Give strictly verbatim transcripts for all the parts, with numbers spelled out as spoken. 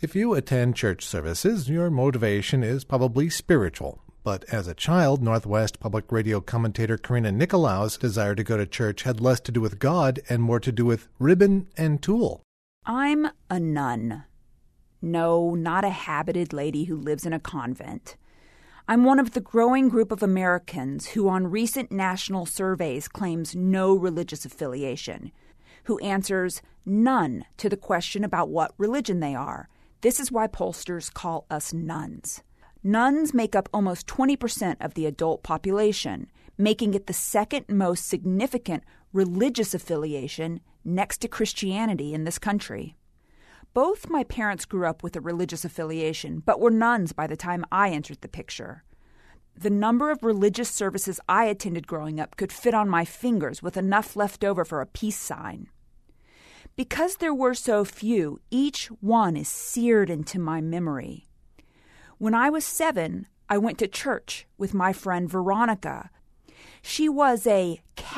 If you attend church services, your motivation is probably spiritual. But as a child, Northwest Public Radio commentator Karina Nicolaou's desire to go to church had less to do with God and more to do with ribbon and tulle. I'm a nun. No, not a habited lady who lives in a convent. I'm one of the growing group of Americans who on recent national surveys claims no religious affiliation, who answers none to the question about what religion they are. This is why pollsters call us nuns. Nuns make up almost twenty percent of the adult population, making it the second most significant religious affiliation next to Christianity in this country. Both my parents grew up with a religious affiliation, but were nuns by the time I entered the picture. The number of religious services I attended growing up could fit on my fingers with enough left over for a peace sign. Because there were so few, each one is seared into my memory. When I was seven, I went to church with my friend Veronica. She was a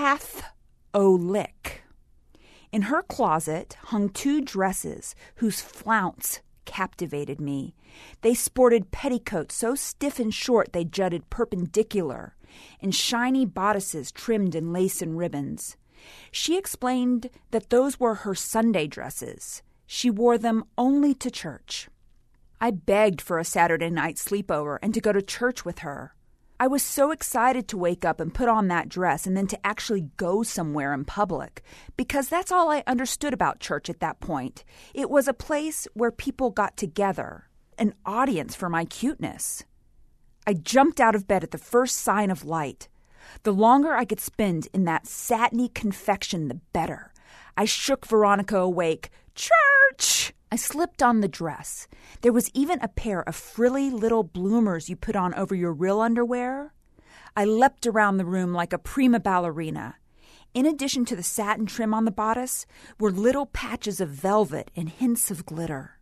Catholic. In her closet hung two dresses whose flounce captivated me. They sported petticoats so stiff and short they jutted perpendicular, and shiny bodices trimmed in lace and ribbons. She explained that those were her Sunday dresses. She wore them only to church. I begged for a Saturday night sleepover and to go to church with her. I was so excited to wake up and put on that dress and then to actually go somewhere in public, because that's all I understood about church at that point. It was a place where people got together, an audience for my cuteness. I jumped out of bed at the first sign of light. The longer I could spend in that satiny confection, the better. I shook Veronica awake. Church! I slipped on the dress. There was even a pair of frilly little bloomers you put on over your real underwear. I leapt around the room like a prima ballerina. In addition to the satin trim on the bodice were little patches of velvet and hints of glitter.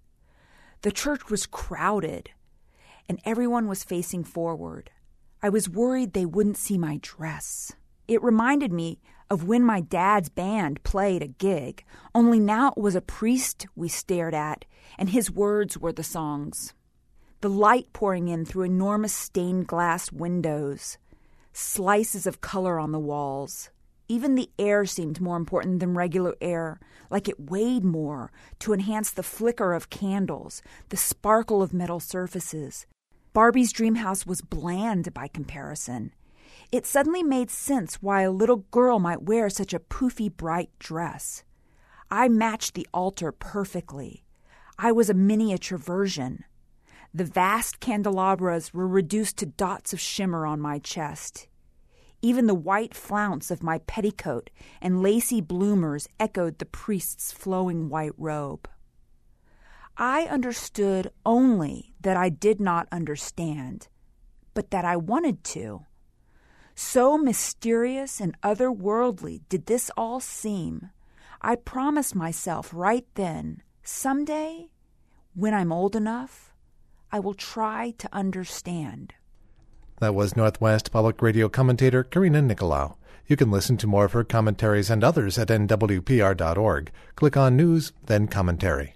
The church was crowded, and everyone was facing forward. I was worried they wouldn't see my dress. It reminded me of when my dad's band played a gig, only now it was a priest we stared at, and his words were the songs. The light pouring in through enormous stained glass windows, slices of color on the walls. Even the air seemed more important than regular air, like it weighed more to enhance the flicker of candles, the sparkle of metal surfaces. Barbie's dream house was bland by comparison. It suddenly made sense why a little girl might wear such a poofy, bright dress. I matched the altar perfectly. I was a miniature version. The vast candelabras were reduced to dots of shimmer on my chest. Even the white flounce of my petticoat and lacy bloomers echoed the priest's flowing white robe. I understood only that I did not understand, but that I wanted to. So mysterious and otherworldly did this all seem, I promised myself right then, someday, when I'm old enough, I will try to understand. That was Northwest Public Radio commentator Karina Nicolaou. You can listen to more of her commentaries and others at N W P R dot org. Click on News, then Commentary.